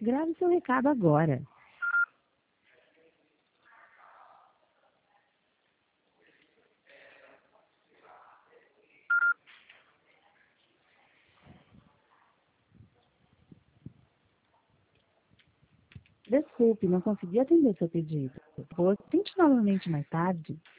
Grave seu recado agora. Desculpe, não consegui atender seu pedido. Tente novamente mais tarde.